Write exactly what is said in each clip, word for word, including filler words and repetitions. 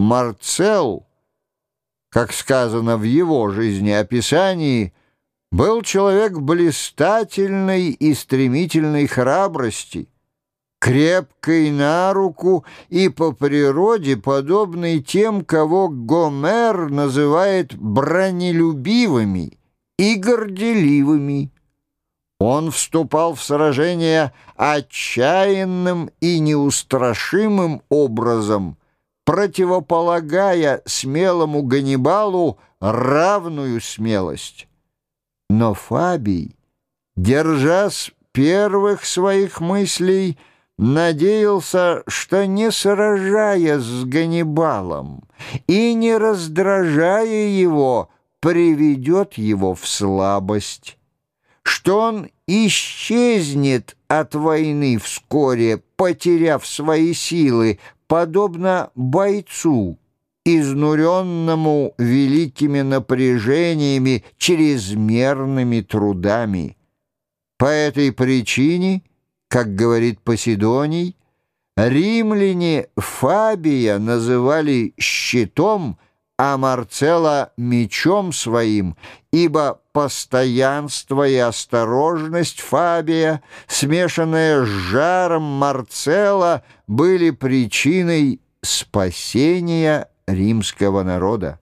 Марцел, как сказано в его жизнеописании, был человек блистательной и стремительной храбрости, крепкой на руку и по природе подобный тем, кого Гомер называет бронелюбивыми и горделивыми. Он вступал в сражения отчаянным и неустрашимым образом, противополагая смелому Ганнибалу равную смелость. Но Фабий, держась первых своих мыслей, надеялся, что, не сражаясь с Ганнибалом и не раздражая его, приведет его в слабость, что он исчезнет от войны вскоре, потеряв свои силы, подобно бойцу, изнуренному великими напряжениями, чрезмерными трудами. По этой причине, как говорит Поседоний, римляне Фабия называли щитом, а Марцела мечом своим, ибо постоянство и осторожность Фабия, смешанная с жаром Марцела, были причиной спасения римского народа.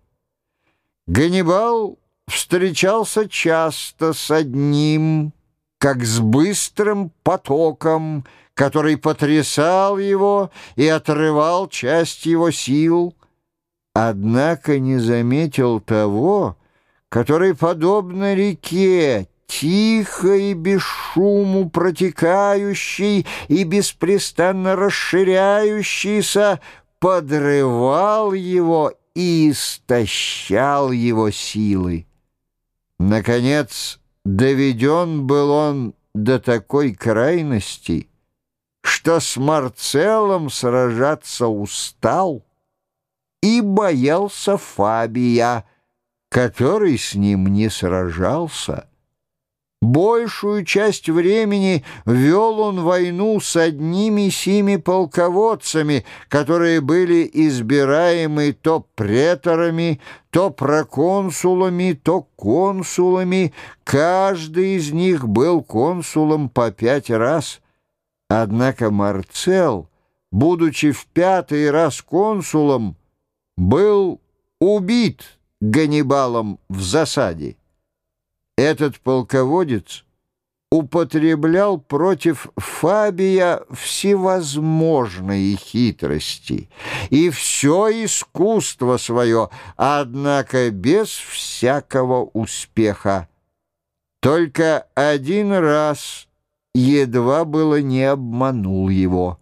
Ганнибал встречался часто с одним, как с быстрым потоком, который потрясал его и отрывал часть его сил, однако не заметил того, который, подобно реке, тихо и без шуму протекающий и беспрестанно расширяющийся, подрывал его и истощал его силы. Наконец, доведен был он до такой крайности, что с Марцелом сражаться устал и боялся Фабия, который с ним не сражался. Большую часть времени вел он войну с одними сими полководцами, которые были избираемы то преторами, то проконсулами, то консулами. Каждый из них был консулом по пять раз. Однако Марцел, будучи в пятый раз консулом, был убит Ганнибалом в засаде. Этот полководец употреблял против Фабия всевозможные хитрости и все искусство свое, однако без всякого успеха. Только один раз едва было не обманул его.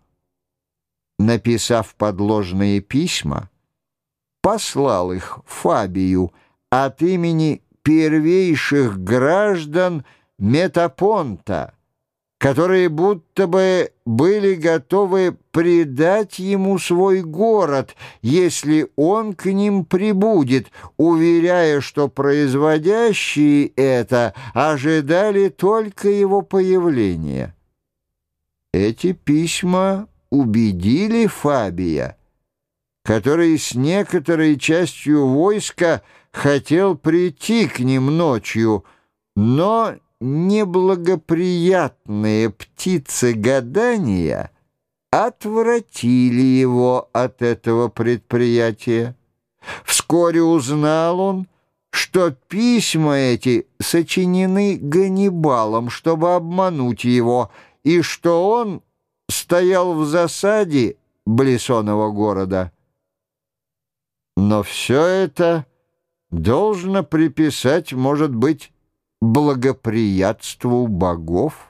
Написав подложные письма, послал их Фабию от имени первейших граждан Метапонта, которые будто бы были готовы предать ему свой город, если он к ним прибудет, уверяя, что производящие это ожидали только его появления. Эти письма убедили Фабия, который с некоторой частью войска хотел прийти к ним ночью, но неблагоприятные птицы гадания отвратили его от этого предприятия. Вскоре узнал он, что письма эти сочинены Ганнибалом, чтобы обмануть его, и что он стоял в засаде Блесоного города. Но все это должно приписать, может быть, благоприятству богов.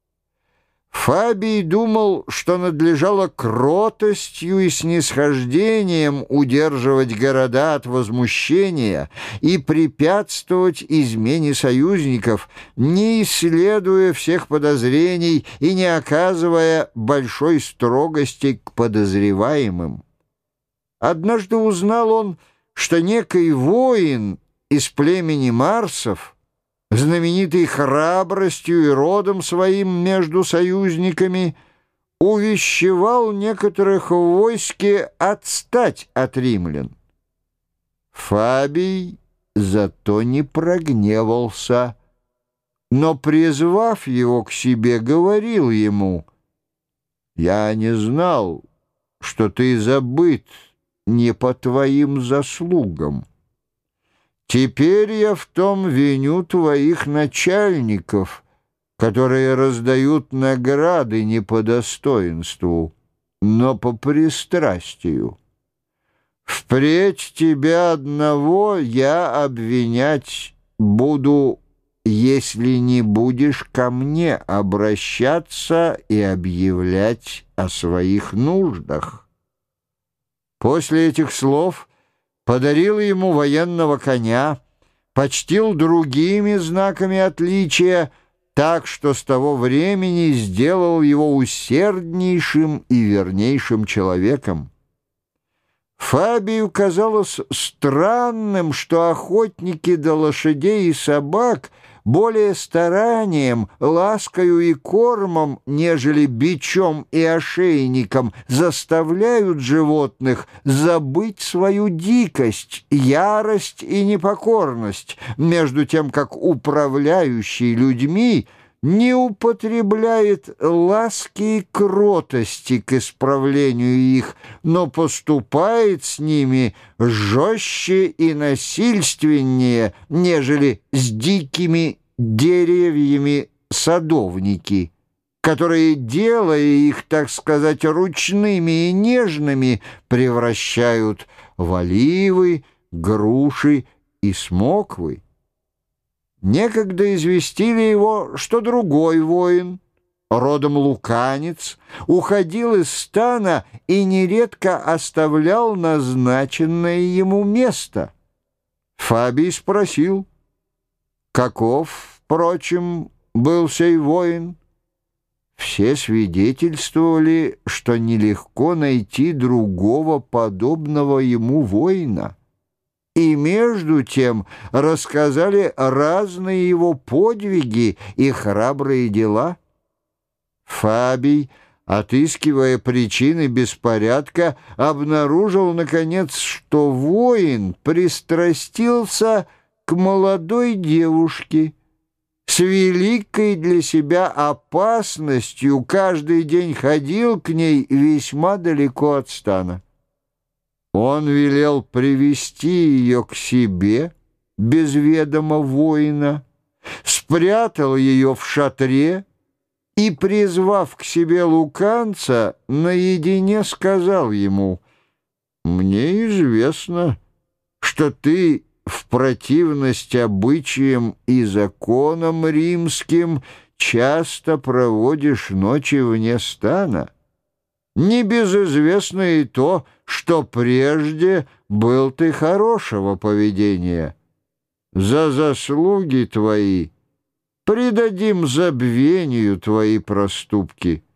Фабий думал, что надлежало кротостью и снисхождением удерживать города от возмущения и препятствовать измене союзников, не исследуя всех подозрений и не оказывая большой строгости к подозреваемым. Однажды узнал он, что некий воин из племени Марсов, знаменитый храбростью и родом своим между союзниками, увещевал некоторых в войске отстать от римлян. Фабий зато не прогневался, но, призвав его к себе, говорил ему: «Я не знал, что ты забыт не по твоим заслугам. Теперь я в том виню твоих начальников, которые раздают награды не по достоинству, но по пристрастию. Впредь тебя одного я обвинять буду, если не будешь ко мне обращаться и объявлять о своих нуждах». После этих слов подарил ему военного коня, почтил другими знаками отличия, так что с того времени сделал его усерднейшим и вернейшим человеком. Фабию казалось странным, что охотники до лошадей и собак более старанием, ласкою и кормом, нежели бичом и ошейником, заставляют животных забыть свою дикость, ярость и непокорность, между тем как управляющий людьми не употребляет ласки и кротости к исправлению их, но поступает с ними жестче и насильственнее, нежели с дикими деревьями садовники, которые, делая их, так сказать, ручными и нежными, превращают в оливы, груши и смоквы. Некогда известили его, что другой воин, родом луканец, уходил из стана и нередко оставлял назначенное ему место. Фабий спросил, каков, впрочем, был сей воин. Все свидетельствовали, что нелегко найти другого подобного ему воина. И между тем рассказали разные его подвиги и храбрые дела. Фабий, отыскивая причины беспорядка, обнаружил, наконец, что воин пристрастился к молодой девушке. С великой для себя опасностью каждый день ходил к ней весьма далеко от стана. Он велел привести ее к себе без ведома воина, спрятал ее в шатре и, призвав к себе луканца, наедине сказал ему: «Мне известно, что ты в противность обычаям и законам римским часто проводишь ночи вне стана. Небезызвестно и то, что прежде был ты хорошего поведения. За заслуги твои предадим забвению твои проступки.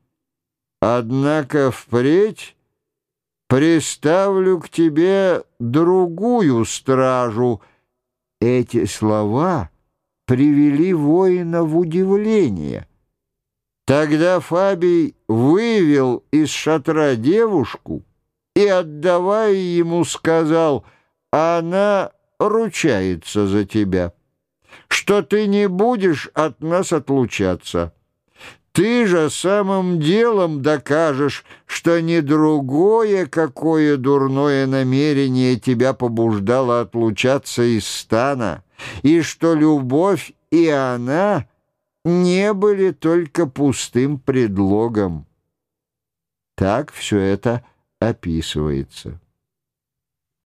Однако впредь приставлю к тебе другую стражу». Эти слова привели воина в удивление. Тогда Фабий вывел из шатра девушку и, отдавая ему, сказал: «Она ручается за тебя, что ты не будешь от нас отлучаться. Ты же самым делом докажешь, что не другое какое дурное намерение тебя побуждало отлучаться из стана, и что любовь и она не были только пустым предлогом». Так все это описывается.